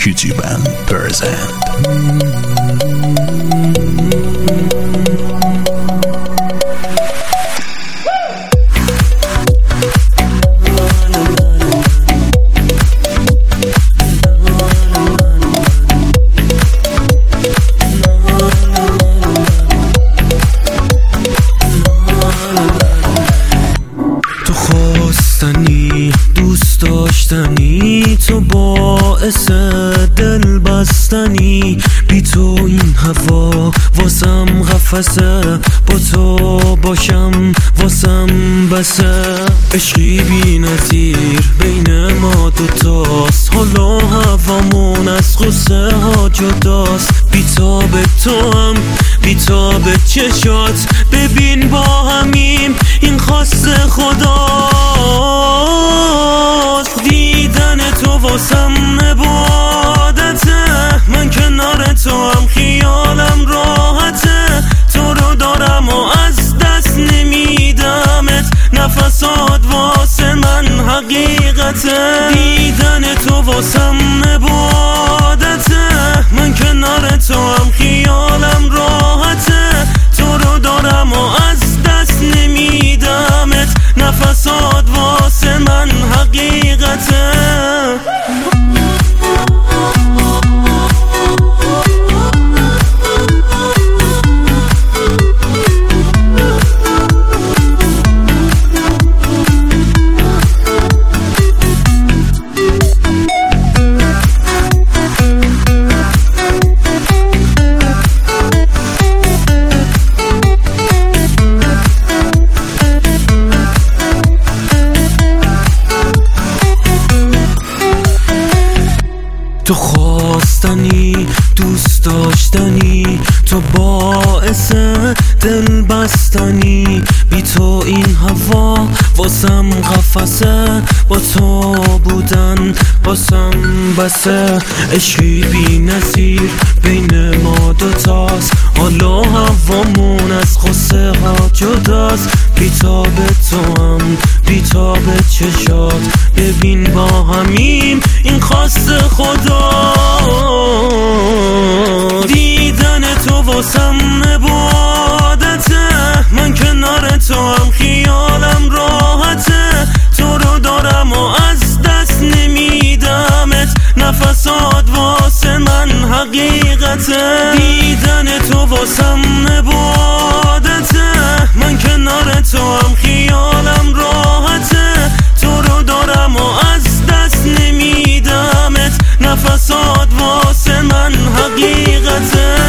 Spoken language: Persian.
کیتی بند پرزنت. دوست داشتنی تو باعث دل بستنی، بی تو این هوا واسم قفسه، با تو باشم واسم بسه. عشقی بی نظیر بین ما دوتاست، حالا هوامون از غصه ها جداست. بیتاب تو هم بیتاب چشات، ببین با همیم این خواست خداست. دیدن تو واسم عبادته، من کنار تو هم خیالم راحته. تو رو دارم و از دست نمیدمت، نفسات واسه من حقیقته. دیدن تو واسم عبادته، من کنار تو هم خیالم راحته. تو رو دارم و از دست نمیدمت، نفسات واسه من حقیقته. تو خواستنی دوست داشتنی، تو باعث دل بستنی. بی تو این هوا واسم قفسه، با تو بودن واسم بسه. عشقی بی نظیر بین ما دوتاست، حالا هوامون از غصه ها جداست. بیتاب تو هم بیتاب چشات، ببین با همیم این خواست خدا. دیدن تو واسم عبادته، من کنار تو هم خیالم راحته. تو رو دارم و از دست نمیدمت، نفسات واسه من حقیقته. دیدن تو واسم عبادته، من کنار تو هم خیالم راحته. تو رو دارم و از دست نمیدمت، نفسات واسه من حقیقته.